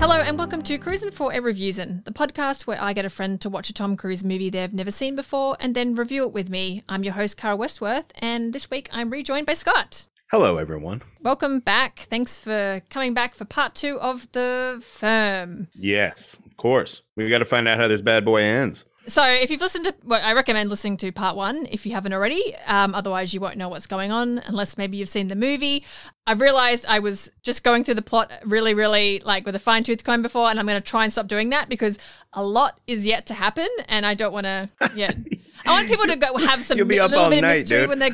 Hello and welcome to Cruisin' for a Reviewsin', the podcast where I get a friend to watch a Tom Cruise movie they've never seen before and then review it with me. I'm your host, Cara Westworth, and this week I'm rejoined by Scott. Hello, everyone. Welcome back. Thanks for coming back for part 2 of The Firm. Yes, of course. We've got to find out how this bad boy ends. So if you've listened to, well, I recommend listening to part 1 if you haven't already. Otherwise, you won't know what's going on unless maybe you've seen the movie. I've realized I was just going through the plot really like with a fine-tooth comb before, and I'm going to try and stop doing that because a lot is yet to happen, and I don't want to. Yeah, I want people to go have some You'll be up little all bit night, of mystery dude. when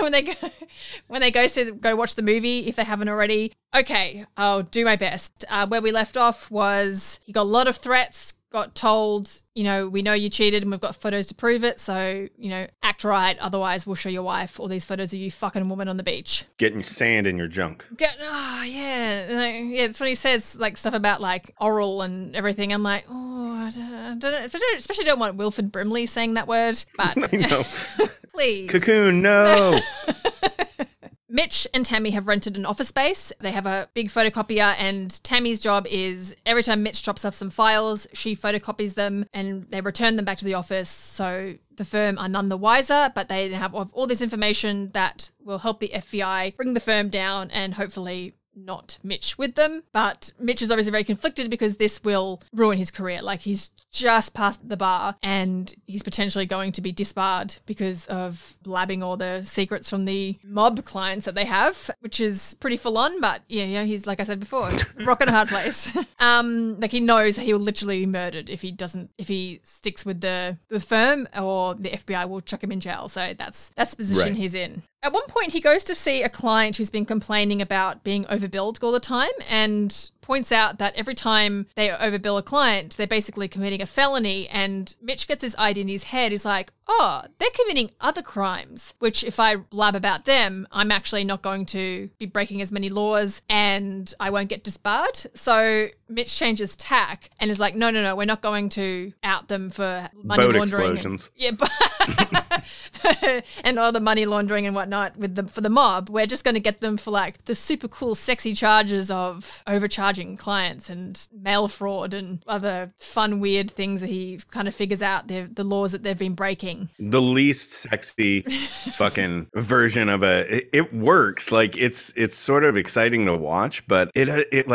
they go watch the movie if they haven't already. Okay, I'll do my best. Where we left off was he got a lot of threats. Got told, we know you cheated and we've got photos to prove it. So, act right. Otherwise, we'll show your wife all these photos of you fucking woman on the beach. Getting sand in your junk. Yeah. That's what he says, like stuff about like oral and everything. I'm like, I especially don't want Wilford Brimley saying that word. But I know. please. Cocoon, no. Mitch and Tammy have rented an office space. They have a big photocopier, and Tammy's job is every time Mitch drops off some files, she photocopies them and they return them back to the office. So the firm are none the wiser, but they have all this information that will help the FBI bring the firm down and hopefully not Mitch with them. But Mitch is obviously very conflicted because this will ruin his career. Like, he's just past the bar and he's potentially going to be disbarred because of blabbing all the secrets from the mob clients that they have, which is pretty full on. But yeah, he's, like I said before, rock and a hard place. Like, he knows he will literally be murdered if he sticks with the firm, or the FBI will chuck him in jail. So that's the position he's in. At one point, he goes to see a client who's been complaining about being overbilled all the time and points out that every time they overbill a client, they're basically committing a felony. And Mitch gets his idea in his head. He's like, oh, they're committing other crimes, which if I blab about them, I'm actually not going to be breaking as many laws and I won't get disbarred. So Mitch changes tack and is like, no, we're not going to out them for money Boat laundering. explosions. And all the money laundering and whatnot for the mob. We're just going to get them for like the super cool, sexy charges of overcharging clients and mail fraud and other fun, weird things that he kind of figures out the laws that they've been breaking. The least sexy fucking version of it works. Like, it's sort of exciting to watch, but it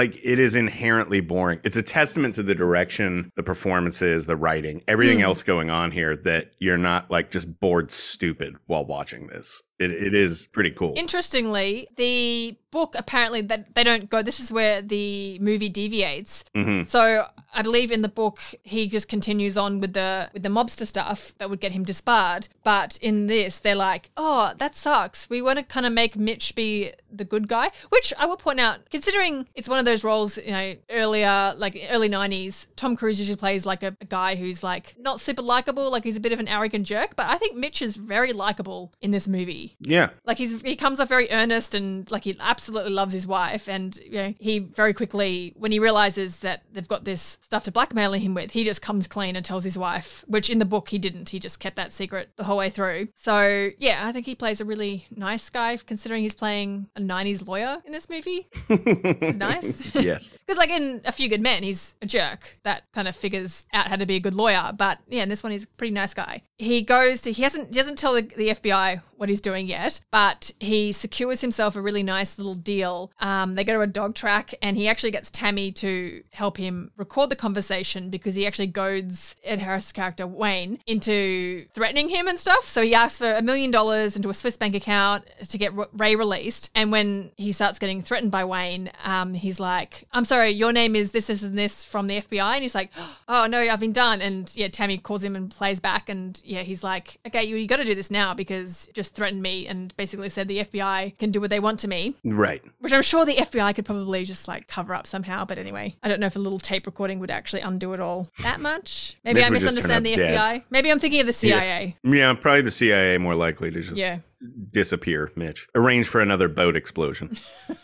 is inherently boring. It's a testament to the direction, the performances, the writing, everything else going on here, that you're not like just bored stupid while watching this. It is pretty cool. Interestingly, the book, apparently, that they don't go, this is where the movie deviates. Mm-hmm. So I believe in the book, he just continues on with the mobster stuff that would get him disbarred. But in this, they're like, oh, that sucks. We want to kind of make Mitch be the good guy, which I will point out, considering it's one of those roles, earlier, like early 90s, Tom Cruise usually plays like a guy who's like not super likable, like he's a bit of an arrogant jerk. But I think Mitch is very likable in this movie. Yeah. Like, he comes off very earnest and like he absolutely loves his wife, and he very quickly, when he realizes that they've got this stuff to blackmail him with, he just comes clean and tells his wife, which in the book he didn't. He just kept that secret the whole way through. So yeah, I think he plays a really nice guy considering he's playing a 90s lawyer in this movie. He's nice. Yes. Because like in A Few Good Men, he's a jerk that kind of figures out how to be a good lawyer. But yeah, in this one, he's a pretty nice guy. He doesn't tell the FBI what he's doing yet, but he secures himself a really nice little deal. They go to a dog track and he actually gets Tammy to help him record the conversation because he actually goads Ed Harris' character Wayne into threatening him and stuff. So he asks for $1 million into a Swiss bank account to get Ray released. And when he starts getting threatened by Wayne, he's like, I'm sorry, your name is this and this from the FBI. And he's like, oh no, I've been done. And yeah, Tammy calls him and plays back. And yeah, he's like, okay, you got to do this now because just threatened me and basically said the FBI can do what they want to me. Right. Which I'm sure the FBI could probably just like cover up somehow. But anyway, I don't know if a little tape recording would actually undo it all that much. Maybe I misunderstand the FBI. Maybe I'm thinking of the CIA. Yeah, probably the CIA more likely to just disappear, Mitch. Arrange for another boat explosion.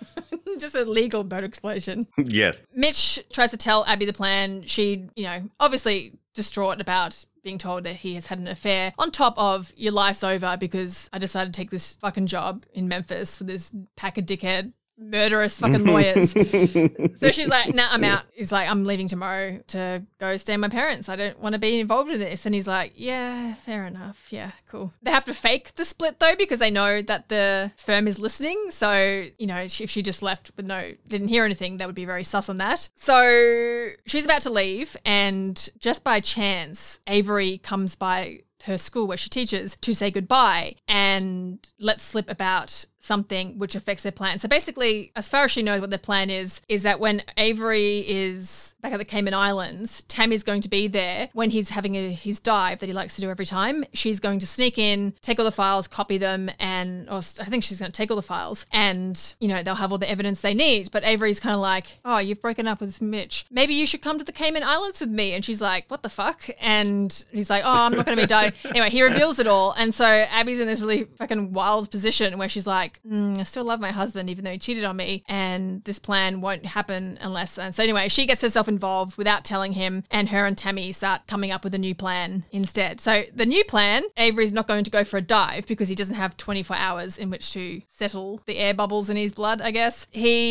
Just a legal boat explosion. Yes. Mitch tries to tell Abby the plan. She, obviously distraught about being told that he has had an affair, on top of your life's over because I decided to take this fucking job in Memphis with this pack of dickhead murderous fucking lawyers. So she's like, nah, I'm out. He's like, I'm leaving tomorrow to go stay with my parents. I don't want to be involved in this. And he's like, yeah, fair enough. Yeah, cool. They have to fake the split though, because they know that the firm is listening. So, you know, if she just left with didn't hear anything, that would be very sus on that. So she's about to leave, and just by chance, Avery comes by her school where she teaches to say goodbye and let slip about something which affects their plan. So basically, as far as she knows what their plan is that when Avery is back at the Cayman Islands, Tammy's going to be there when he's having his dive that he likes to do every time. She's going to sneak in, take all the files, copy them, or I think she's going to take all the files, and, you know, they'll have all the evidence they need. But Avery's kind of like, oh, you've broken up with Mitch. Maybe you should come to the Cayman Islands with me. And she's like, what the fuck? And he's like, oh, I'm not going to be diving. Anyway, he reveals it all. And so Abby's in this really fucking wild position where she's like, I still love my husband even though he cheated on me, and this plan won't happen unless. And so anyway, she gets herself involved without telling him, and her and Tammy start coming up with a new plan instead. So the new plan, Avery's not going to go for a dive because he doesn't have 24 hours in which to settle the air bubbles in his blood, I guess.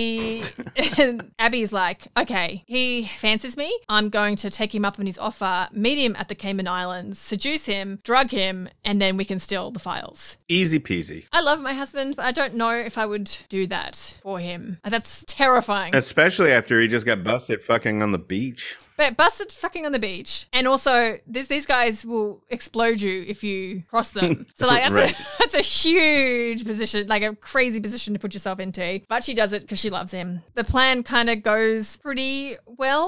Abby's like, okay, he fancies me. I'm going to take him up on his offer, meet him at the Cayman Islands, seduce him, drug him, and then we can steal the files. Easy peasy. I love my husband, but I don't know if I would do that for him. That's terrifying. Especially after he just got busted fucking on the beach. But busted fucking on the beach. And also, these guys will explode you if you cross them. So, like, that's a huge position, like a crazy position to put yourself into. But she does it because she loves him. The plan kind of goes pretty well.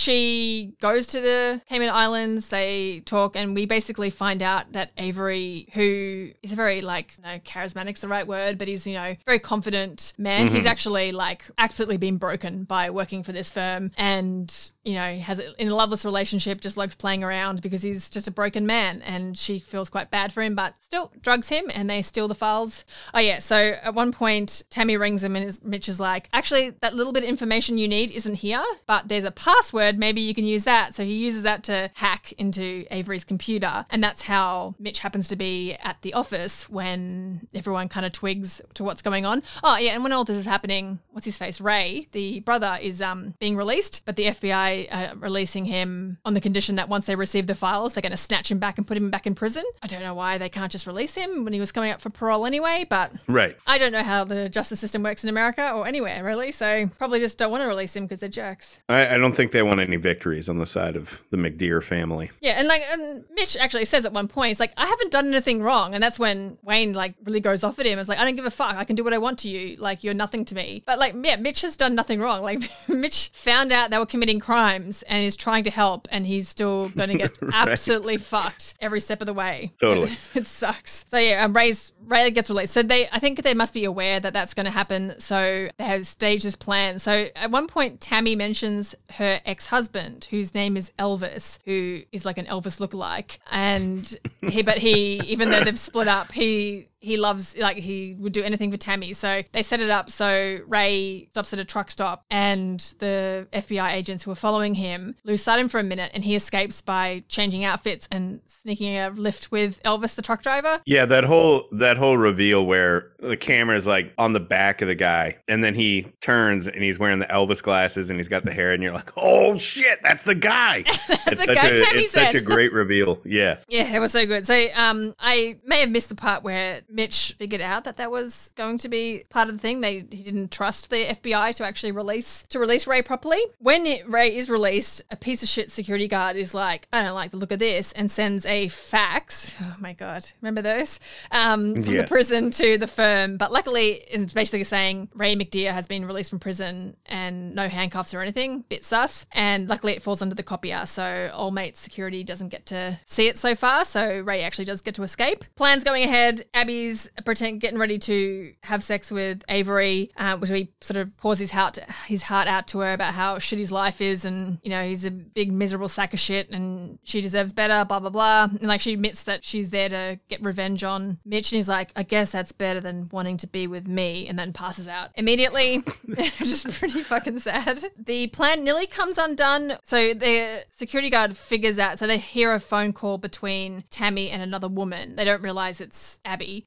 She goes to the Cayman Islands, they talk, and we basically find out that Avery, who is a very, like, charismatic's the right word, but he's, very confident man. Mm-hmm. He's actually, like, absolutely been broken by working for this firm, and, has in a loveless relationship, just likes playing around because he's just a broken man, and she feels quite bad for him, but still drugs him, and they steal the files. Oh yeah, so at one point Tammy rings him and Mitch is like, actually that little bit of information you need isn't here, but there's a password, maybe you can use that. So he uses that to hack into Avery's computer, and that's how Mitch happens to be at the office when everyone kind of twigs to what's going on. Oh yeah, and when all this is happening, what's his face, Ray, the brother, is being released, but the FBI releasing him on the condition that once they receive the files, they're going to snatch him back and put him back in prison. I don't know why they can't just release him when he was coming up for parole anyway, but right. I don't know how the justice system works in America or anywhere really, so probably just don't want to release him because they're jerks. I don't think they want any victories on the side of the McDeer family. Yeah, and Mitch actually says at one point, he's like, I haven't done anything wrong, and that's when Wayne really goes off at him. It's like, I don't give a fuck, I can do what I want to you, like you're nothing to me. But Mitch has done nothing wrong. Like Mitch found out they were committing crimes and is trying to help, and he's still going to get right. absolutely fucked every step of the way. Totally. It sucks. So yeah, Ray gets released. So I think they must be aware that that's going to happen. So they have staged this plan. So at one point, Tammy mentions her ex-husband, whose name is Elvis, who is like an Elvis lookalike. And he, even though they've split up, he loves, he would do anything for Tammy. So they set it up so Ray stops at a truck stop, and the FBI agents who are following him lose sight of him for a minute, and he escapes by changing outfits and sneaking a lift with Elvis, the truck driver. Yeah, that whole reveal where the camera is on the back of the guy, and then he turns and he's wearing the Elvis glasses and he's got the hair, and you're like, oh shit, that's the guy. It's such a great reveal. Yeah. Yeah, it was so good. So I may have missed the part where Mitch figured out that was going to be part of the thing. He didn't trust the FBI to actually release Ray properly. When Ray is released, a piece of shit security guard is like, I don't like the look of this, and sends a fax. Oh my God. Remember those? From the prison to the firm. But luckily, it's basically saying Ray McDeer has been released from prison and no handcuffs or anything. Bit sus. And luckily it falls under the copier. So old mate security doesn't get to see it so far. So Ray actually does get to escape. Plans going ahead. Abby's getting ready to have sex with Avery, which he sort of pours his heart out to her about how shit his life is, and he's a big miserable sack of shit and she deserves better, blah blah blah. And she admits that she's there to get revenge on Mitch, and he's like, I guess that's better than wanting to be with me, and then passes out immediately. Just pretty fucking sad. The plan nearly comes undone. So the security guard figures out, so they hear a phone call between Tammy and another woman. They don't realize it's Abby.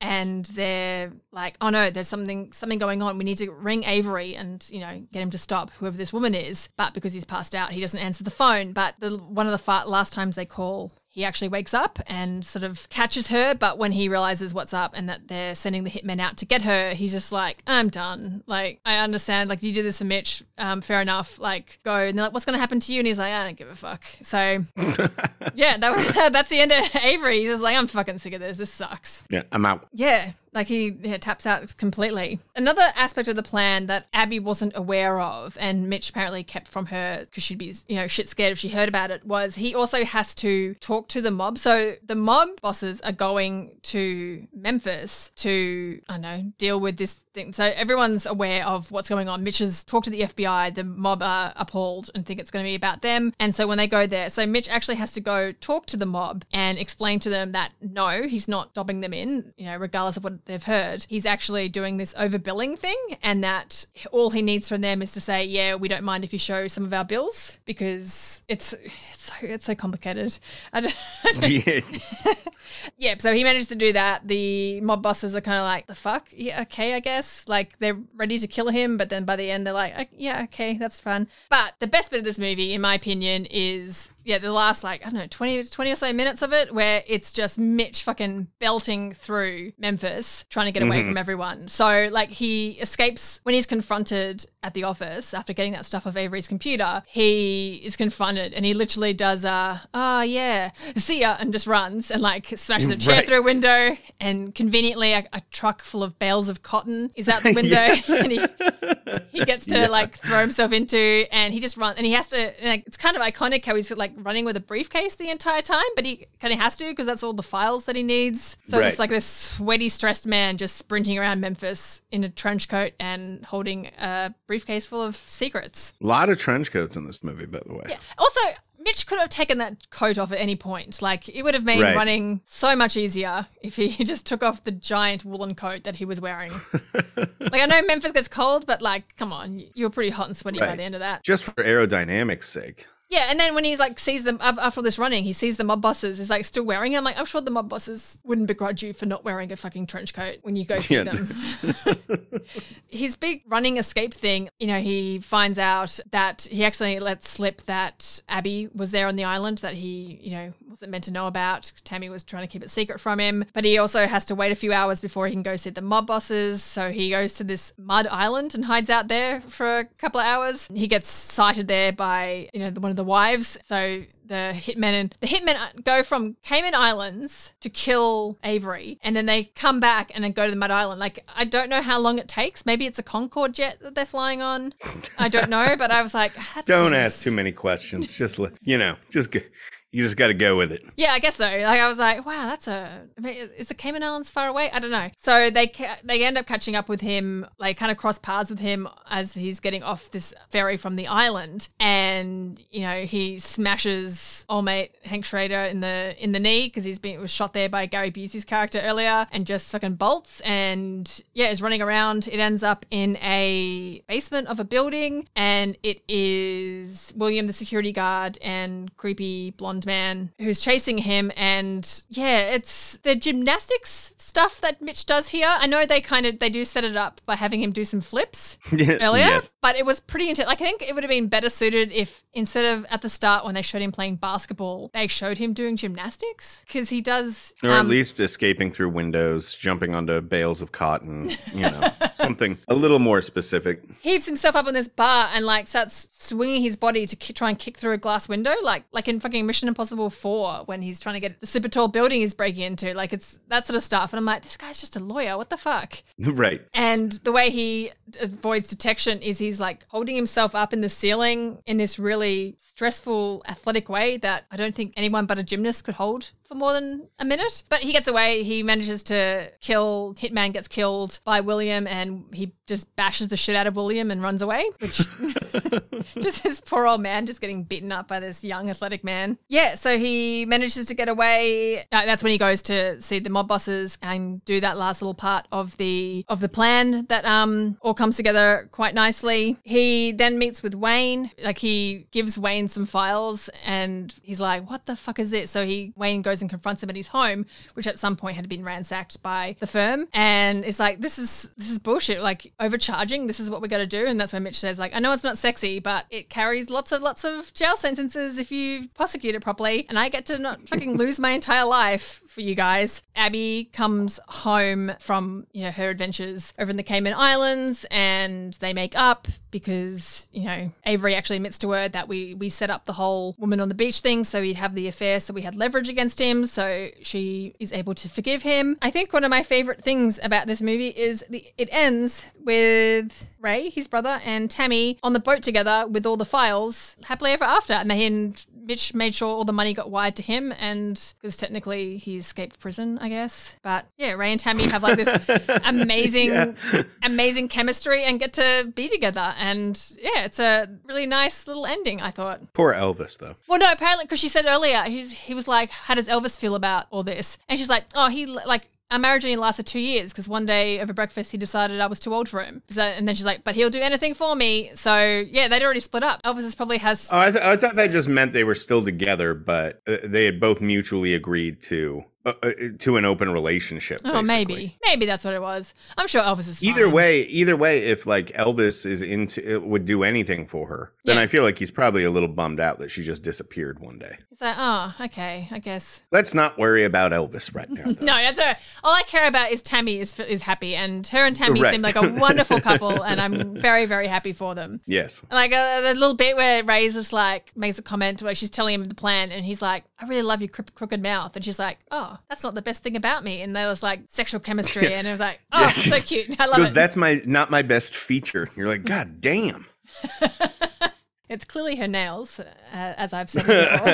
and they're like, oh no, there's something going on. We need to ring Avery and, get him to stop whoever this woman is. But because he's passed out, he doesn't answer the phone. But one of the last times they call, he actually wakes up and sort of catches her, but when he realizes what's up and that they're sending the hitmen out to get her, he's just like, I'm done. Like, I understand, like, you did this for Mitch, fair enough, like, go. And they're like, what's going to happen to you? And he's like, I don't give a fuck. So, yeah, that's the end of Avery. He's just like, I'm fucking sick of this. This sucks. Yeah, I'm out. Yeah. Like he taps out completely. Another aspect of the plan that Abby wasn't aware of and Mitch apparently kept from her because she'd be, shit scared if she heard about it was he also has to talk to the mob. So the mob bosses are going to Memphis to, I don't know, deal with this thing. So everyone's aware of what's going on. Mitch has talked to the FBI. The mob are appalled and think it's going to be about them. And so when they go there, so Mitch actually has to go talk to the mob and explain to them that no, he's not dobbing them in, regardless of what they've heard. He's actually doing this overbilling thing and that all he needs from them is to say, yeah, we don't mind if you show some of our bills because it's so complicated. Yeah, so he manages to do that. The mob bosses are kind of like, the fuck? Yeah, okay, I guess. Like, they're ready to kill him, but then by the end, they're like, yeah, okay, that's fun. But the best bit of this movie, in my opinion, is the last, 20 or so minutes of it where it's just Mitch fucking belting through Memphis trying to get away from everyone. So, he escapes when he's confronted at the office after getting that stuff off Avery's computer. He is confronted and he literally does, see ya, and just runs and, smashes the chair through a window and conveniently a truck full of bales of cotton is out the window and he gets to, throw himself into and he just runs and he has to, it's kind of iconic how he's, running with a briefcase the entire time, but he kind of has to because that's all the files that he needs. So it's just this sweaty, stressed man just sprinting around Memphis in a trench coat and holding a briefcase full of secrets. A lot of trench coats in this movie, by the way. Yeah. Also, Mitch could have taken that coat off at any point. It would have made running so much easier if he just took off the giant woolen coat that he was wearing. I know Memphis gets cold, but come on, you were pretty hot and sweaty by the end of that. Just for aerodynamics sake. Yeah, and then when he's sees them after this running, he sees the mob bosses is still wearing it. I'm sure the mob bosses wouldn't begrudge you for not wearing a fucking trench coat when you go see them. His big running escape thing, he finds out that he accidentally let slip that Abby was there on the island that he, wasn't meant to know about. Tammy was trying to keep it secret from him, but he also has to wait a few hours before he can go see the mob bosses. So he goes to this mud island and hides out there for a couple of hours. He gets sighted there by, one of the wives. So the hitmen go from Cayman Islands to kill Avery, and then they come back and then go to the Mud Island. I don't know how long it takes. Maybe it's a Concorde jet that they're flying on. I don't know, but I was like, don't ask too many questions. Just you just got to go with it. Yeah, I guess so. I was like, wow, is the Cayman Islands far away? I don't know. So they end up catching up with him, kind of cross paths with him as he's getting off this ferry from the island. And, he smashes old mate Hank Schrader in the knee because was shot there by Gary Busey's character earlier and just fucking bolts and, is running around. It ends up in a basement of a building and it is William, the security guard, and creepy blonde man who's chasing him. And it's the gymnastics stuff that Mitch does here. I know they do set it up by having him do some flips earlier, but it was pretty intense. I think it would have been better suited if instead of at the start when they showed him playing basketball, they showed him doing gymnastics because he does. Or at least escaping through windows, jumping onto bales of cotton, something a little more specific. He heaves himself up on this bar and starts swinging his body to try and kick through a glass window, like in fucking Mission Impossible 4 when he's trying to get the super tall building he's breaking into. It's that sort of stuff. And I'm like, this guy's just a lawyer. What the fuck? Right. And the way he avoids detection is he's holding himself up in the ceiling in this really stressful athletic way that I don't think anyone but a gymnast could hold for more than a minute. But he gets away. He manages to kill. Hitman gets killed by William and he just bashes the shit out of William and runs away, which just this poor old man just getting beaten up by this young athletic man. Yeah, so he manages to get away. That's when he goes to see the mob bosses and do that last little part of the plan that all comes together quite nicely. He then meets with Wayne. He gives Wayne some files and he's like, what the fuck is this? So Wayne goes goes and confronts him at his home, which at some point had been ransacked by the firm. And it's like, this is bullshit, like overcharging. This is what we got to do. And that's when Mitch says, like, I know it's not sexy, but it carries lots of jail sentences if you prosecute it properly. And I get to not fucking lose my entire life for you guys. Abby comes home from, you know, her adventures over in the Cayman Islands, and they make up because, you know, Avery actually admits to her that we set up the whole woman on the beach thing so he'd have the affair, so we had leverage against him, so she is able to forgive him. I think one of my favorite things about this movie is it ends with Ray, his brother, and Tammy on the boat together with all the files happily ever after. And Mitch made sure all the money got wired to him, and because technically he escaped prison, I guess. But yeah, Ray and Tammy have like this amazing chemistry and get to be together. And yeah, it's a really nice little ending, I thought. Poor Elvis, though. Well, no, apparently, because she said earlier, he was like, how does Elvis feel about all this? And she's like, oh, our marriage only lasted 2 years because one day over breakfast he decided I was too old for him. And then she's like, but he'll do anything for me. So yeah, they'd already split up. Elvis probably has... Oh, I thought that just meant they were still together, but they had both mutually agreed to an open relationship. Oh, basically. maybe that's what it was. I'm sure Elvis is fine. Either way, if like Elvis would do anything for her, then I feel like he's probably a little bummed out that she just disappeared one day. He's like, oh, okay, I guess. Let's not worry about Elvis right now. No, that's all I care about is Tammy is happy, and her and Tammy seem like a wonderful couple, and I'm very, very happy for them. Yes. Like the little bit where Ray's just like makes a comment where she's telling him the plan, and he's like, I really love your crooked mouth, and she's like, oh, that's not the best thing about me. And there was like sexual chemistry, and it was like, oh, so cute. I love it. Because that's not my best feature. You're like, God damn. It's clearly her nails, as I've said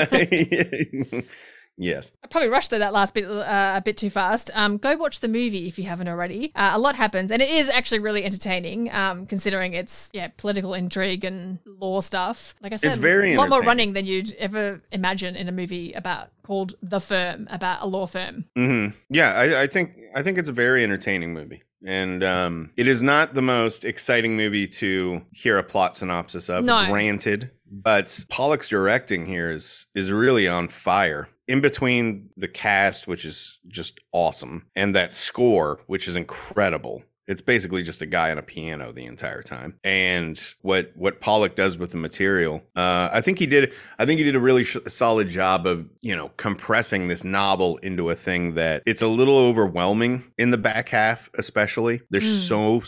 before. Yes. I probably rushed through that last bit a bit too fast. Go watch the movie if you haven't already. A lot happens, and it is actually really entertaining, considering it's political intrigue and law stuff. Like I said, it's very a lot more running than you'd ever imagine in a movie called The Firm, about a law firm. Mm-hmm. Yeah, I think it's a very entertaining movie. And it is not the most exciting movie to hear a plot synopsis of, granted. But Pollock's directing here is really on fire. In between the cast, which is just awesome, and that score, which is incredible. It's basically just a guy on a piano the entire time. And what Pollock does with the material, I think he did a really solid job of, you know, compressing this novel into a thing that it's a little overwhelming in the back half, especially. There's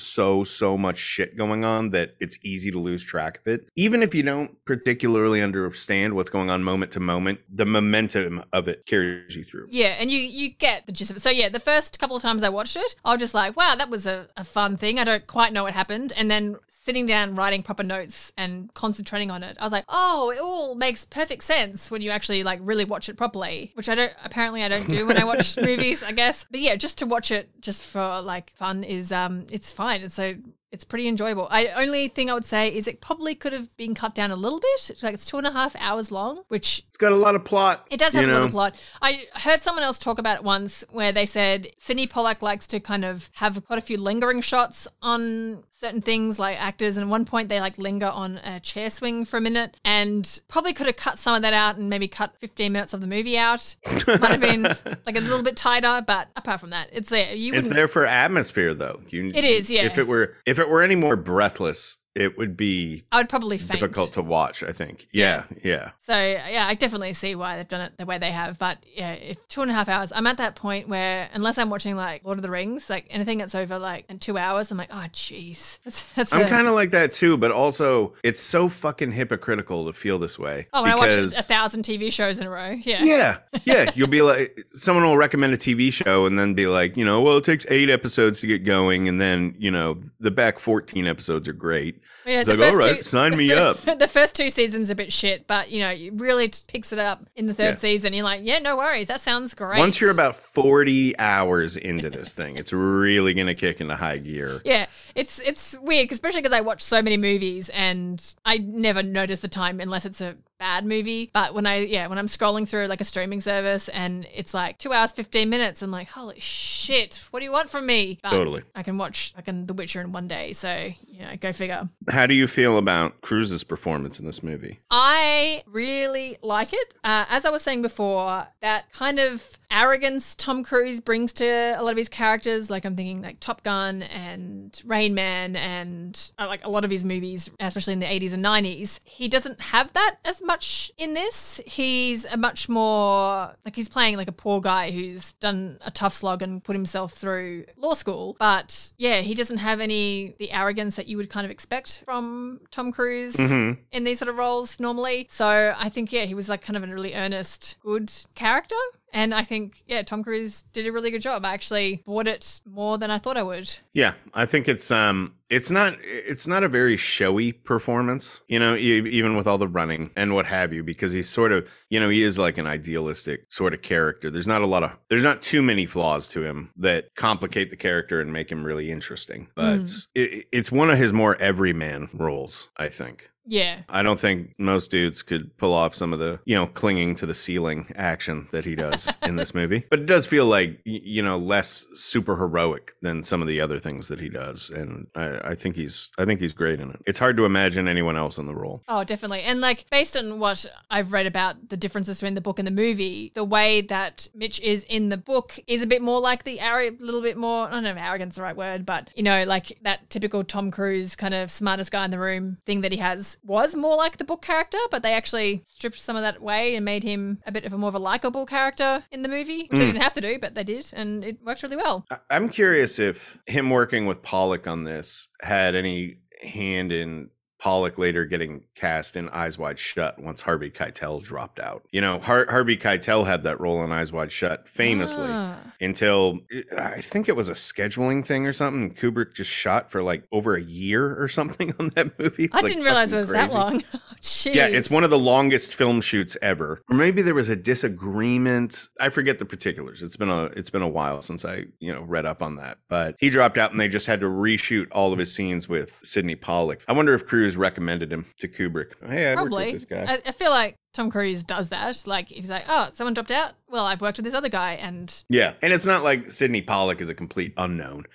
so much shit going on that it's easy to lose track of it. Even if you don't particularly understand what's going on moment to moment, the momentum of it carries you through. Yeah, and you get the gist of it. So yeah, the first couple of times I watched it, I was just like, wow, that was a fun thing. I don't quite know what happened. And then sitting down, writing proper notes and concentrating on it, I was like, oh, it all makes perfect sense when you actually like really watch it properly, which I don't do when I watch movies, I guess. But yeah, just to watch it just for like fun is it's fine. And so it's pretty enjoyable. Only thing I would say is it probably could have been cut down a little bit. Like it's 2.5 hours long, which... It's got a lot of plot. It does have a lot of plot. I heard someone else talk about it once where they said Sidney Pollack likes to kind of have quite a few lingering shots on certain things like actors. And at one point they like linger on a chair swing for a minute, and probably could have cut some of that out and maybe cut 15 minutes of the movie out. Might have been like a little bit tighter, but apart from that, it's there. It's there for atmosphere though. It is, yeah. If it were any more breathless, it would be... I would probably faint. Difficult to watch, I think. Yeah. So, yeah, I definitely see why they've done it the way they have. But, yeah, if 2.5 hours, I'm at that point where, unless I'm watching, like, Lord of the Rings, like, anything that's over, like, in 2 hours, I'm like, oh, jeez. I'm kind of like that, too. But also, it's so fucking hypocritical to feel this way. Oh, when I watch 1,000 TV shows in a row. Yeah. Yeah. You'll be like... Someone will recommend a TV show and then be like, you know, well, it takes 8 episodes to get going. And then, you know, the back 14 episodes are great. Yeah, it's like, all right, sign me up. The first 2 seasons are a bit shit, but, you know, it really picks it up in the third season. You're like, yeah, no worries. That sounds great. Once you're about 40 hours into this thing, it's really going to kick into high gear. Yeah, it's weird, especially because I watch so many movies and I never notice the time unless it's a bad movie. But when I'm scrolling through like a streaming service and it's like 2 hours, 15 minutes, I'm like, holy shit, what do you want from me? But Totally. I can watch The Witcher in one day. So, go figure. How do you feel about Cruise's performance in this movie? I really like it. As I was saying before, that kind of arrogance Tom Cruise brings to a lot of his characters, like I'm thinking like Top Gun and Rain Man and like a lot of his movies, especially in the 80s and 90s, he doesn't have that as much in this. He's a much more, like he's playing like a poor guy who's done a tough slog and put himself through law school. But yeah, he doesn't have the arrogance that you would kind of expect from Tom Cruise in these sort of roles normally. So I think, he was like kind of a really earnest, good character. And I think, Tom Cruise did a really good job. I actually bought it more than I thought I would. Yeah, I think it's not a very showy performance, even with all the running and what have you, because he's sort of, he is like an idealistic sort of character. There's not too many flaws to him that complicate the character and make him really interesting. But it's one of his more everyman roles, I think. Yeah. I don't think most dudes could pull off some of the, clinging to the ceiling action that he does in this movie. But it does feel like, less super heroic than some of the other things that he does. And I think he's great in it. It's hard to imagine anyone else in the role. Oh, definitely. And like based on what I've read about the differences between the book and the movie, the way that Mitch is in the book is a bit more like little bit more, I don't know if arrogance is the right word, but like that typical Tom Cruise kind of smartest guy in the room thing that he has was more like the book character, but they actually stripped some of that away and made him a bit of a more of a likable character in the movie, which they didn't have to do, but they did, and it worked really well. I'm curious if him working with Pollock on this had any hand in Pollock later getting cast in Eyes Wide Shut once Harvey Keitel dropped out. Harvey Keitel had that role in Eyes Wide Shut famously until I think it was a scheduling thing or something. Kubrick just shot for like over a year or something on that movie. I didn't realize it was that long. Jeez. Yeah, it's one of the longest film shoots ever. Or maybe there was a disagreement. I forget the particulars. It's been a while since I, read up on that. But he dropped out and they just had to reshoot all of his scenes with Sidney Pollock. I wonder if Cruise recommended him to Kubrick. Hey, I worked with this guy. I feel like Tom Cruise does that. Like, if he's like, oh, someone dropped out? Well, I've worked with this other guy. And yeah, and it's not like Sidney Pollock is a complete unknown.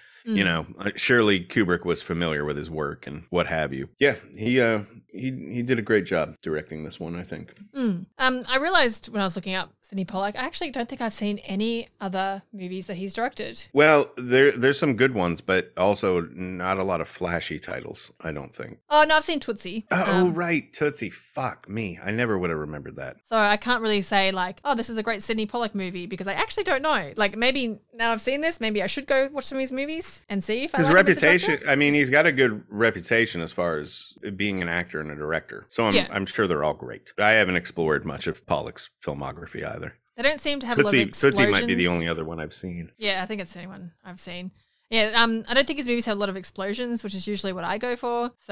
Surely Kubrick was familiar with his work and what have you. Yeah, he did a great job directing this one, I think. I realized when I was looking up Sidney Pollock, I actually don't think I've seen any other movies that he's directed. Well, there's some good ones, but also not a lot of flashy titles, I don't think. Oh, no, I've seen Tootsie. Right, Tootsie. Fuck me. I never would have remembered that. So I can't really say like, oh, this is a great Sidney Pollock movie because I actually don't know. Like maybe now I've seen this, maybe I should go watch some of his movies and see if I like his reputation. I mean, he's got a good reputation as far as being an actor and a director. So I'm sure they're all great. I haven't explored much of Pollock's filmography either. They don't seem to have a lot of explosions. Tootsie might be the only other one I've seen. Yeah, I think it's the only one I've seen. Yeah, I don't think his movies have a lot of explosions, which is usually what I go for. So,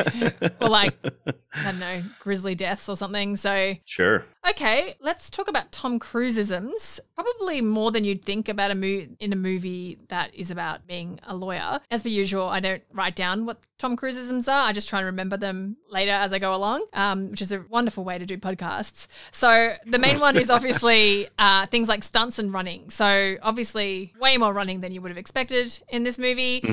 or like, I don't know, grisly deaths or something. So, sure. Okay, let's talk about Tom Cruiseisms. Probably more than you'd think about in a movie that is about being a lawyer. As per usual, I don't write down what Tom Cruiseisms are. I just try and remember them later as I go along, which is a wonderful way to do podcasts. So the main one is obviously things like stunts and running. So obviously way more running than you would have expected in this movie.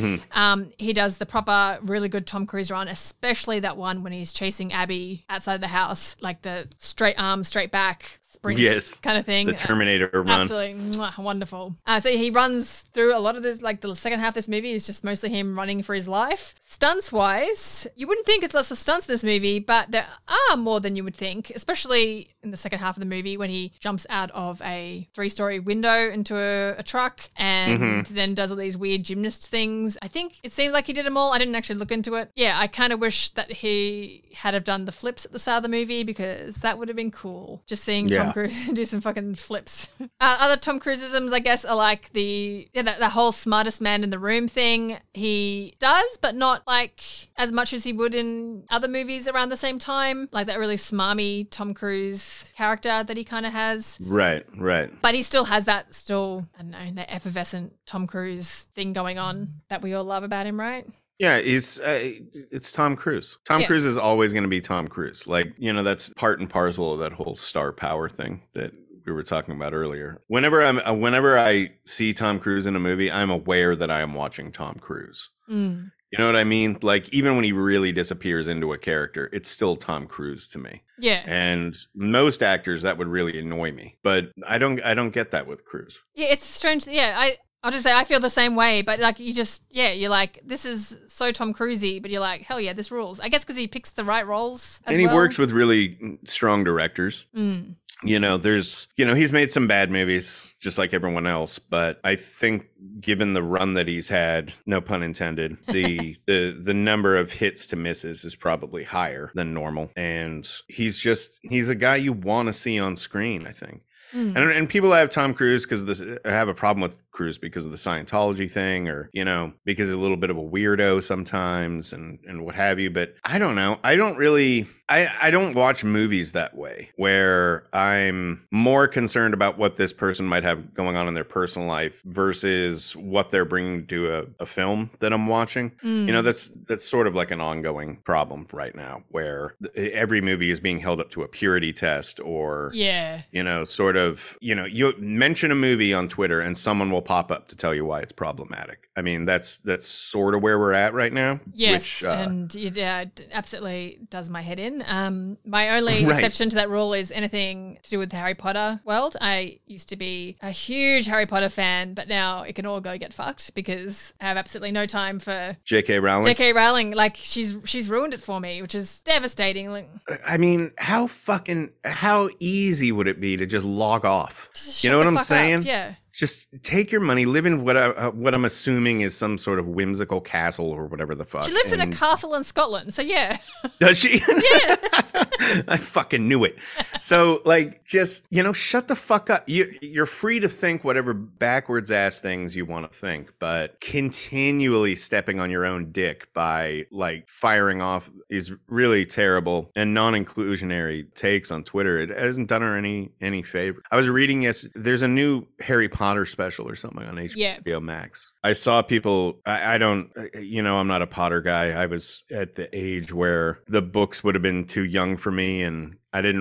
He does the proper, really good Tom Cruise run, especially that one when he's chasing Abby outside the house, like the straight arm, straight back sprint kind of thing. The Terminator run. Absolutely wonderful. So he runs through a lot of this, like the second half of this movie is just mostly him running for his life. Stunts wise, you wouldn't think it's lots of stunts in this movie, but there are more than you would think, especially in the second half of the movie when he jumps out of a 3-story window into a truck and then does all these weird gymnast things. I think it seems like he did them all. I didn't actually look into it. Yeah, I kind of wish that he had have done the flips at the start of the movie because that would have been cool. Just seeing Tom Cruise do some fucking flips. Other Tom Cruiseisms, I guess, are like the whole smartest man in the room thing. He does, but not like as much as he would in other movies around the same time. Like that really smarmy Tom Cruise character that he kind of has. Right. But he still has that I don't know, that effervescent Tom Cruise thing going on that we all love about him, right? Yeah, it's Tom Cruise. Tom Yeah. Cruise is always going to be Tom Cruise. Like, that's part and parcel of that whole star power thing that we were talking about earlier. Whenever I see Tom Cruise in a movie, I'm aware that I am watching Tom Cruise. Mm. You know what I mean? Like, even when he really disappears into a character, it's still Tom Cruise to me. Yeah. And most actors, that would really annoy me. But I don't get that with Cruise. Yeah, it's strange. Yeah, I'll just say I feel the same way, but like you're like, this is so Tom Cruise-y, but you're like, hell yeah, this rules. I guess because he picks the right roles as And he well. works with really strong directors. Mm. He's made some bad movies just like everyone else, but I think given the run that he's had, no pun intended, the number of hits to misses is probably higher than normal. And he's a guy you want to see on screen, I think. Mm. And people have Tom Cruise have a problem with Cruise because of the Scientology thing, or because he's a little bit of a weirdo sometimes and what have you. But I don't know. I don't watch movies that way, where I'm more concerned about what this person might have going on in their personal life versus what they're bringing to a film that I'm watching. Mm. That's sort of like an ongoing problem right now, where every movie is being held up to a purity test, or sort of, you mention a movie on Twitter and someone will pop up to tell you why it's problematic. I mean, that's sort of where we're at right now. Yes, and it absolutely does my head in. My only exception to that rule is anything to do with the Harry Potter world. I used to be a huge Harry Potter fan, but now it can all go get fucked because I have absolutely no time for J.K. Rowling. J.K. Rowling, like she's ruined it for me, which is devastating. Like, I mean, how easy would it be to just log off? just You know shut what the I'm fuck saying? up. Yeah. Just take your money, live in what I'm assuming is some sort of whimsical castle or whatever the fuck. She lives in a castle in Scotland, so yeah. Does she? Yeah. I fucking knew it. So, like, just, shut the fuck up. You're free to think whatever backwards ass things you want to think, but continually stepping on your own dick by, like, firing off these really terrible and non-inclusionary takes on Twitter, it hasn't done her any favor. I was reading there's a new Harry Potter special or something on HBO Max. I saw people, I'm not a Potter guy. I was at the age where the books would have been too young for me, and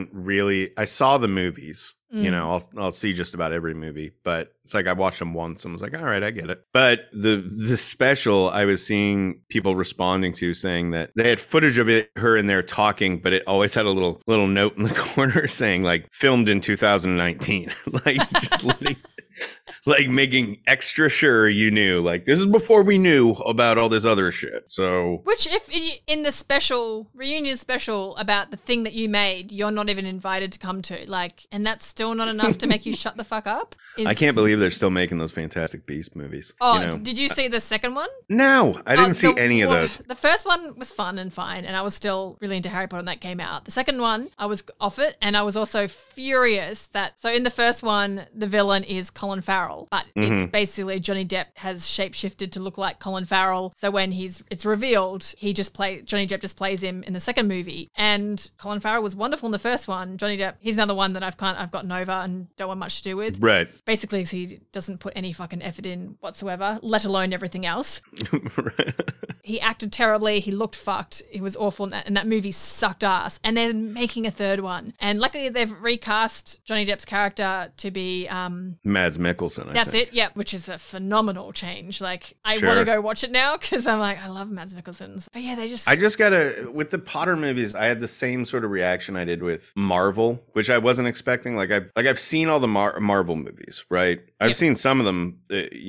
I saw the movies. I'll see just about every movie, but it's like I watched them once and was like, all right, I get it. But the special, I was seeing people responding to, saying that they had footage of her in there talking, but it always had a little note in the corner saying, like, filmed in 2019, like just like making extra sure you knew, like, this is before we knew about all this other shit. So, which if in the reunion special about the thing that you made, you're not even invited to come to, like, and that's still not enough to make you shut the fuck up. I can't believe they're still making those Fantastic Beasts movies. Oh, did you see the second one? No, I didn't see any of those. The first one was fun and fine, and I was still really into Harry Potter when that came out. The second one, I was off it, and I was also furious that, so in the first one, the villain is Colin Farrell, but it's basically Johnny Depp has shapeshifted to look like Colin Farrell. So when it's revealed, Johnny Depp just plays him in the second movie. And Colin Farrell was wonderful in the first one. Johnny Depp, he's another one that I've gotten over and don't want much to do with. Right. Basically, he doesn't put any fucking effort in whatsoever, let alone everything else. Right. He acted terribly. He looked fucked. He was awful. And that movie sucked ass. And they're making a third one. And luckily, they've recast Johnny Depp's character to be... Mads Mikkelsen, That's it, yeah. Which is a phenomenal change. Like, I Sure. want to go watch it now because I'm like, I love Mads Mikkelsen. But yeah, they just... I just with the Potter movies, I had the same sort of reaction I did with Marvel, which I wasn't expecting. Like I've seen all the Marvel movies, right? I've seen some of them,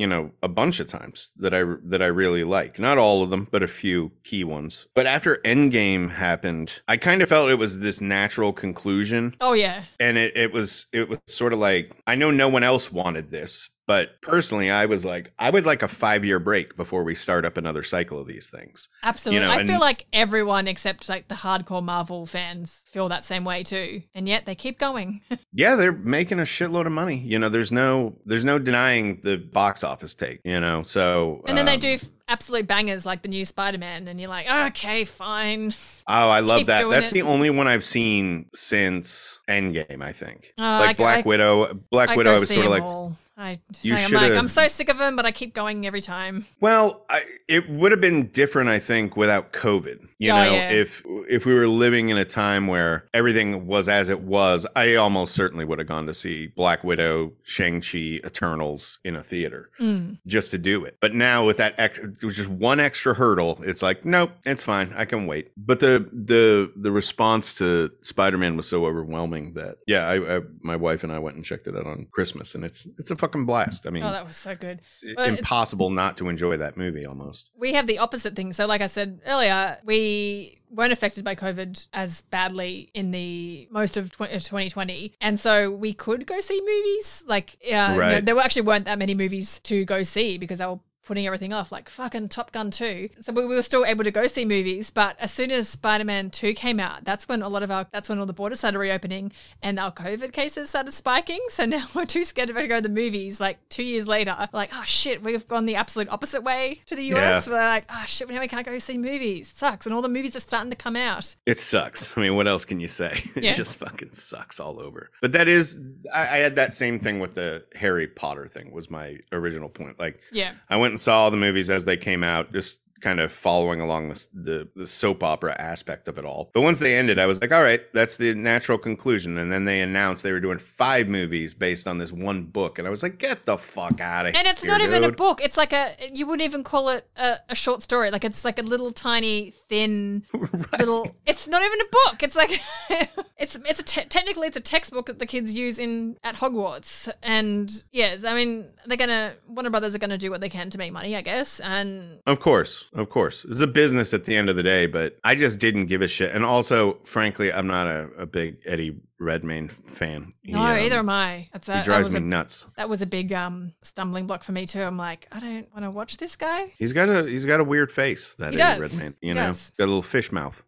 a bunch of times that I really like. Not all of them, but a few key ones. But after Endgame happened, I kind of felt it was this natural conclusion. Oh, yeah. And it was sort of like, I know no one else wanted this, but personally, I was like, I would like a 5-year break before we start up another cycle of these things. Absolutely. I feel like everyone except like the hardcore Marvel fans feel that same way too. And yet they keep going. Yeah, they're making a shitload of money. There's no denying the box office take, so. And then they do absolute bangers like the new Spider-Man and you're like, okay, fine. Oh, I love Keep that. doing That's it. the only one I've seen since Endgame, I think. Black Widow. Black Widow, I was sort of like, all. You I'm should've- I'm so sick of them, but I keep going every time. Well, it would have been different, I think, without COVID. You know, yeah. if we were living in a time where everything was as it was, I almost certainly would have gone to see Black Widow, Shang-Chi, Eternals in a theater just to do it. But now with that just one extra hurdle, it's like, nope, it's fine. I can wait. But the response to Spider-Man was so overwhelming that, yeah, my wife and I went and checked it out on Christmas, and it's a fucking blast. I mean, Oh, that was so good. Impossible not to enjoy that movie almost. We have the opposite thing. So like I said earlier, we weren't affected by COVID as badly in the most of 2020. And so we could go see movies. Like, Right. there actually weren't that many movies to go see because they were putting everything off, like fucking Top Gun 2. So we were still able to go see movies, but as soon as Spider-Man 2 came out, that's when all the borders started reopening and our COVID cases started spiking. So now we're too scared to go to the movies. Like 2 years later, like, oh shit, we've gone the absolute opposite way to the US. Yeah. We're like, oh shit, now we can't go see movies. It sucks. And all the movies are starting to come out. It sucks. I mean, what else can you say? It Yeah. just fucking sucks all over. But that is, I had that same thing with the Harry Potter thing was my original point. Like, Yeah. I went and saw all the movies as they came out, just kind of following along the soap opera aspect of it all. But once they ended, I was like, all right, that's the natural conclusion. And then they announced they were doing 5 movies based on this one book. And I was like, get the fuck out of here. And it's not even a book. It's like you wouldn't even call it a short story. Like it's like a little tiny thin little, it's not even a book. It's like, technically it's a textbook that the kids use at Hogwarts. And yes, I mean, Warner Brothers are going to do what they can to make money, I guess. And Of course. It's a business at the end of the day, but I just didn't give a shit. And also, frankly, I'm not a big Eddie Redmayne fan. no, either am I. He drives me nuts. That was a big stumbling block for me too. I'm like, I don't want to watch this guy. He's got a weird face, that He Eddie does. Redmayne. He You know, does. got a little fish mouth.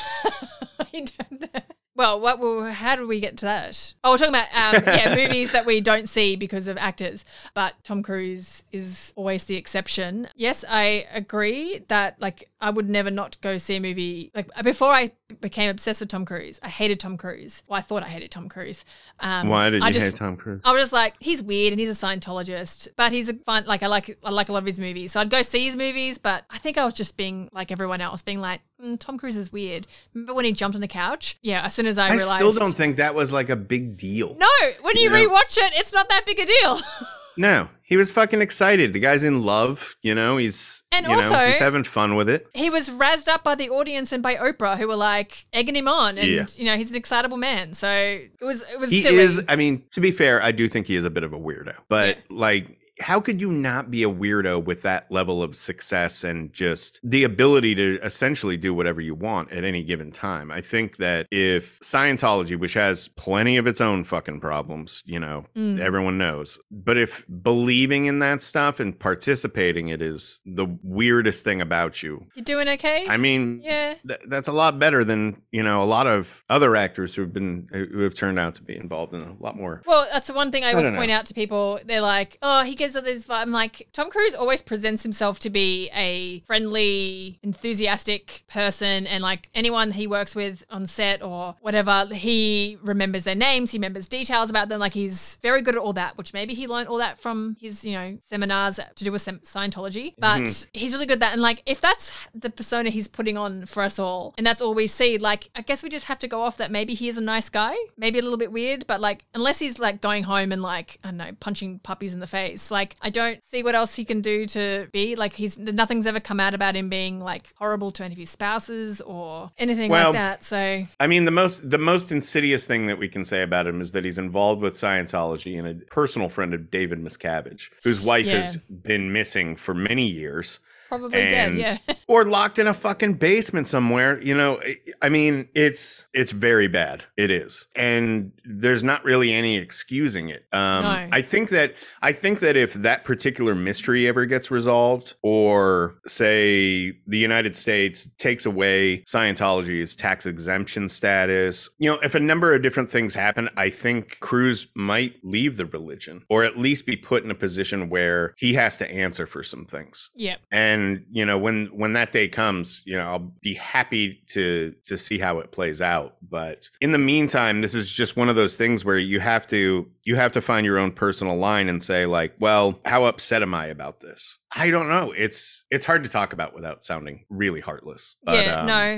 He did that. Well, how did we get to that? Oh, we're talking about movies that we don't see because of actors, but Tom Cruise is always the exception. Yes, I agree that like I would never not go see a movie. Like before I became obsessed with Tom Cruise, I hated Tom Cruise. Well, I thought I hated Tom Cruise. Why did you hate Tom Cruise? I was just like, he's weird and he's a Scientologist, but he's a fun. Like I like a lot of his movies, so I'd go see his movies. But I think I was just being like everyone else, being like, Tom Cruise is weird. Remember when he jumped on the couch? Yeah, as soon as I realized. I still don't think that was like a big deal. No, when you rewatch it, it's not that big a deal. No, he was fucking excited. The guy's in love, he's he's having fun with it. He was razzed up by the audience and by Oprah, who were like egging him on, and he's an excitable man. So it was He silly. is. I mean, to be fair, I do think he is a bit of a weirdo, but like. How could you not be a weirdo with that level of success and just the ability to essentially do whatever you want at any given time? I think that if Scientology, which has plenty of its own fucking problems, everyone knows, but if believing in that stuff and participating it is the weirdest thing about you. You doing okay? I mean, yeah, that's a lot better than, a lot of other actors who have turned out to be involved in a lot more. Well, that's the one thing I always point out to people. They're like, oh, he gives this vibe. I'm like, Tom Cruise always presents himself to be a friendly, enthusiastic person, and like anyone he works with on set or whatever, he remembers their names, he remembers details about them. Like he's very good at all that, which maybe he learned all that from his, seminars to do with Scientology. But he's really good at that. And like, if that's the persona he's putting on for us all, and that's all we see, like, I guess we just have to go off that maybe he is a nice guy, maybe a little bit weird, but like, unless he's like going home and like, I don't know, punching puppies in the face, like, I don't see what else he can do to be like, nothing's ever come out about him being like horrible to any of his spouses or anything like that. So I mean, the most insidious thing that we can say about him is that he's involved with Scientology and a personal friend of David Miscavige, whose wife has been missing for many years. Probably dead, yeah. Or locked in a fucking basement somewhere. I mean, it's very bad. It is. And there's not really any excusing it. No. I think that if that particular mystery ever gets resolved, or say the United States takes away Scientology's tax exemption status, if a number of different things happen, I think Cruise might leave the religion, or at least be put in a position where he has to answer for some things. Yeah. And And when that day comes, I'll be happy to see how it plays out. But in the meantime, this is just one of those things where you have to find your own personal line and say, like, well, how upset am I about this? I don't know. It's hard to talk about without sounding really heartless. But,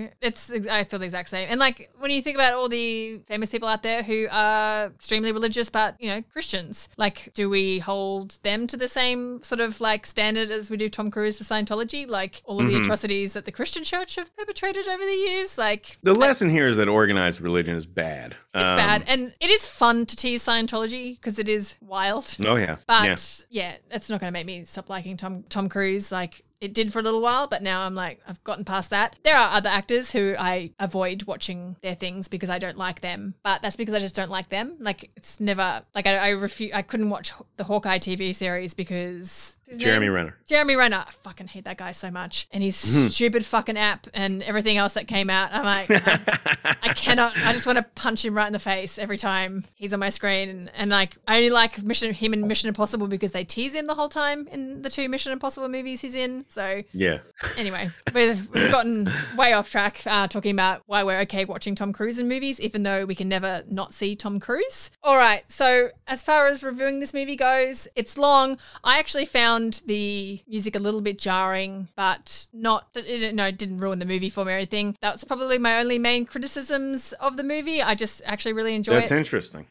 I feel the exact same. And like when you think about all the famous people out there who are extremely religious, but Christians, like, do we hold them to the same sort of like standard as we do Tom Cruise for Scientology? Like all of the atrocities that the Christian church have perpetrated over the years. Like the lesson here is that organized religion is bad. It's bad, and it is fun to tease Scientology because it is wild. Oh yeah, but yeah, it's not going to make me stop liking Tom Cruise. Like it did for a little while, but now I'm like, I've gotten past that. There are other actors who I avoid watching their things because I don't like them, but that's because I just don't like them. Like it's never like I couldn't watch the Hawkeye TV series because Jeremy Renner. I fucking hate that guy so much. And his stupid fucking app and everything else that came out. I'm like, I cannot, I just want to punch him right in the face every time he's on my screen. And like, I only like him in Mission Impossible because they tease him the whole time in the 2 Mission Impossible movies he's in. So yeah. Anyway, we've gotten way off track talking about why we're okay watching Tom Cruise in movies, even though we can never not see Tom Cruise. All right. So as far as reviewing this movie goes, it's long. I actually found the music a little bit jarring, but it didn't ruin the movie for me or anything. That's probably my only main criticisms of the movie. I just actually really enjoy it. That's interesting.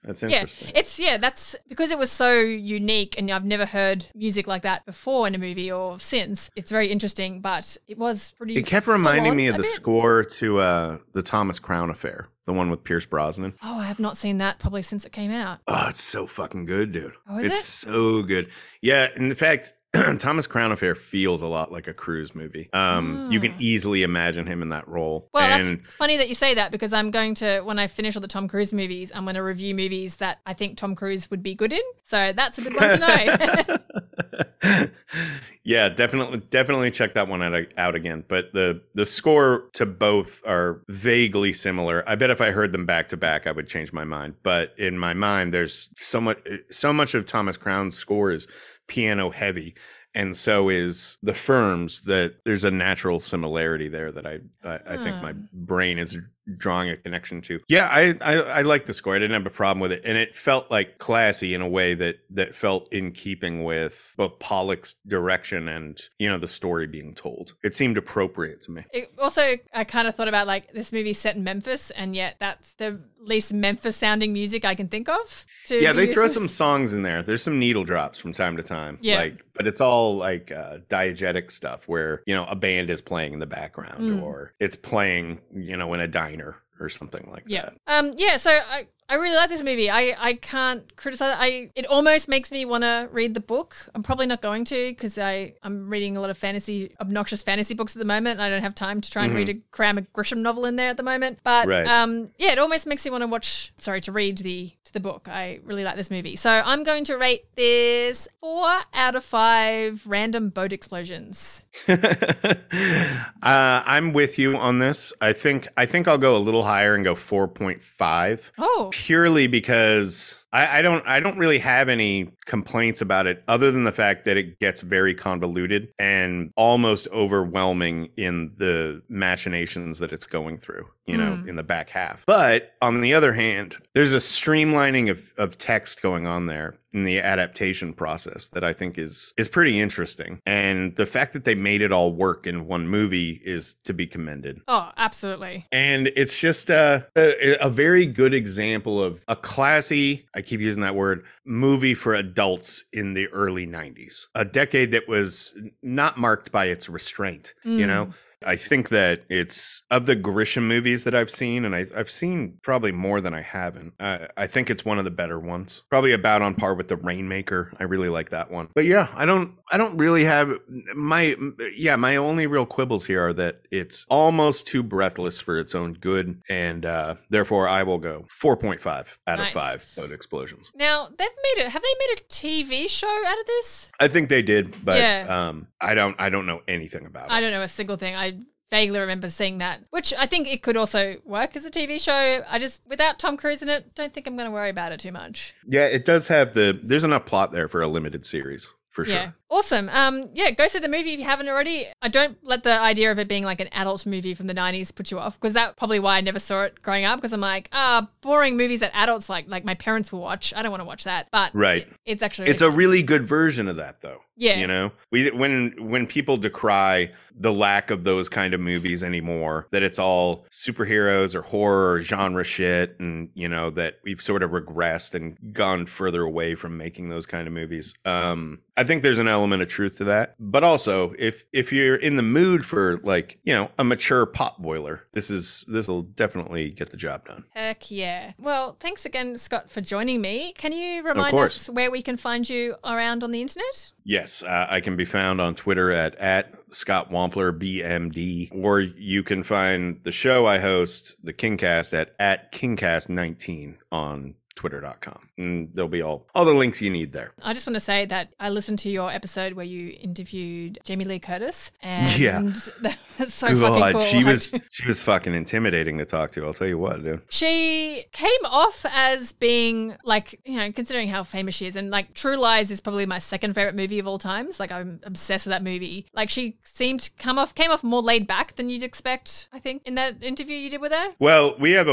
That's because it was so unique and I've never heard music like that before in a movie or since. It's very interesting, but it was pretty. It kept reminding me of the score to the Thomas Crown Affair. The one with Pierce Brosnan. Oh, I have not seen that probably since it came out. Oh, it's so fucking good, dude. Oh, is it? It's so good. Yeah, in fact, Thomas Crown Affair feels a lot like a Cruise movie. You can easily imagine him in that role. Well, that's funny that you say that because I'm going to, when I finish all the Tom Cruise movies, I'm going to review movies that I think Tom Cruise would be good in. So that's a good one to know. Yeah, definitely check that one out again. But the score to both are vaguely similar. I bet if I heard them back to back, I would change my mind. But in my mind, there's so much of Thomas Crown's score is piano heavy, and so is The Firm's, that there's a natural similarity there that I think my brain is drawing a connection to. Yeah, I like the score. I didn't have a problem with it, and it felt like classy in a way that felt in keeping with both Pollock's direction and the story being told. It seemed appropriate to me. I kind of thought about like this movie's set in Memphis, and yet that's the least Memphis sounding music I can think of. Yeah, they throw some songs in there. There's some needle drops from time to time. Yeah. But it's all like diegetic stuff where a band is playing in the background or it's playing in a diner or something like that. So I really like this movie. I can't criticize it. It almost makes me want to read the book. I'm probably not going to because I'm reading a lot of obnoxious fantasy books at the moment. And I don't have time to try and cram a Grisham novel in there at the moment. But it almost makes me want to read the book. I really like this movie. So I'm going to rate this 4 out of 5 random boat explosions. I'm with you on this. I think I'll go a little higher and go 4.5. Oh. Purely because I don't really have any complaints about it other than the fact that it gets very convoluted and almost overwhelming in the machinations that it's going through, in the back half. But on the other hand, there's a streamlining of text going on there in the adaptation process that I think is pretty interesting. And the fact that they made it all work in one movie is to be commended. Oh, absolutely. And it's just a very good example of a classy, I keep using that word, movie for adults in the early 90s. A decade that was not marked by its restraint, I think that it's, of the Grisham movies that I've seen, and I've seen probably more than I haven't, I think it's one of the better ones. Probably about on par with The Rainmaker. I really like that one. But yeah, I don't really have my only real quibbles here are that it's almost too breathless for its own good, and therefore I will go 4.5 out of 5 boat explosions. Now, have they made a TV show out of this? I think they did, but I don't know anything about it. I don't know a single thing. I vaguely remember seeing that, which I think it could also work as a TV show. I just, without Tom Cruise in it, don't think I'm going to worry about it too much. Yeah, it does have there's enough plot there for a limited series. For sure. Yeah. Awesome. Yeah, go see the movie if you haven't already. I don't let the idea of it being like an adult movie from the 90s put you off, because that's probably why I never saw it growing up, because I'm like, boring movies that adults like my parents will watch. I don't want to watch that. But right. It's actually it's a really good version of that, though. Yeah. You know, when people decry the lack of those kind of movies anymore, that it's all superheroes or horror or genre shit, and, you know, that we've sort of regressed and gone further away from making those kind of movies. I think there's an element of truth to that. But also, if you're in the mood for, like, you know, a mature pot boiler, this will definitely get the job done. Heck yeah. Well, thanks again, Scott, for joining me. Can you remind us where we can find you around on the internet? Yes, I can be found on Twitter at Scott Wampler BMD, or you can find the show I host, the Kingcast, at Kingcast19 on Twitter.com. And there'll be all the links you need there. I just want to say that I listened to your episode where you interviewed Jamie Lee Curtis, and that was so fucking cool. She was fucking intimidating to talk to. I'll tell you what, dude. She came off as being, like, you know, considering how famous she is, and like True Lies is probably my second favorite movie of all times. Like, I'm obsessed with that movie. Like, she seemed to came off more laid back than you'd expect, I think, in that interview you did with her. Well, we have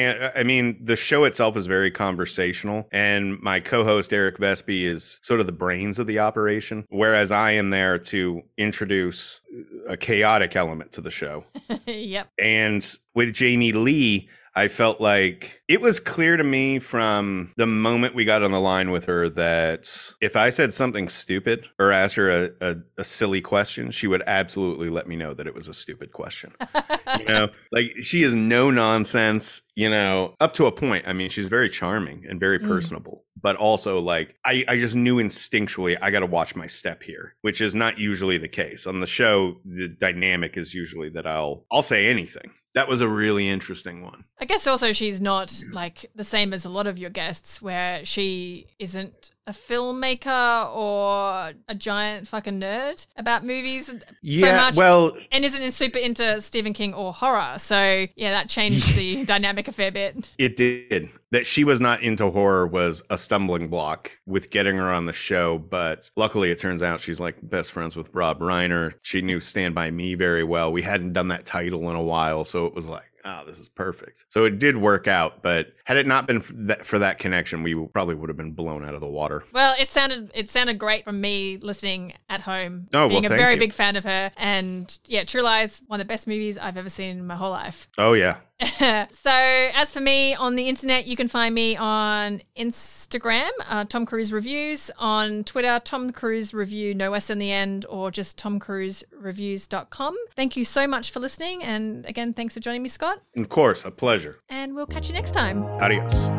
the show itself is very conversational, and my co-host Eric Vespi is sort of the brains of the operation, whereas I am there to introduce a chaotic element to the show. Yep. And with Jamie Lee, I felt like it was clear to me from the moment we got on the line with her that if I said something stupid or asked her a silly question, she would absolutely let me know that it was a stupid question. You know, like, she is no nonsense, you know, up to a point. I mean, she's very charming and very personable. But also, like, I just knew instinctually I got to watch my step here, which is not usually the case. On the show, the dynamic is usually that I'll say anything. That was a really interesting one. I guess also she's not like the same as a lot of your guests, where she isn't a filmmaker or a giant fucking nerd about movies so much. Well, and isn't super into Stephen King or horror. So yeah, that changed the dynamic a fair bit. It did. That she was not into horror was a stumbling block with getting her on the show, but luckily it turns out she's like best friends with Rob Reiner. She knew Stand By Me very well. We hadn't done that title in a while, so it was like, oh, this is perfect. So it did work out, but had it not been for that connection, we probably would have been blown out of the water. Well, it sounded great from me listening at home, being a very big fan of her. And yeah, True Lies, one of the best movies I've ever seen in my whole life. Oh, yeah. So as for me on the internet, you can find me on Instagram, Tom Cruise Reviews, on Twitter, Tom Cruise Review, no S in the end, or just tomcruisereviews.com. Thank you so much for listening. And again, thanks for joining me, Scott. Of course, a pleasure. And we'll catch you next time. Adios.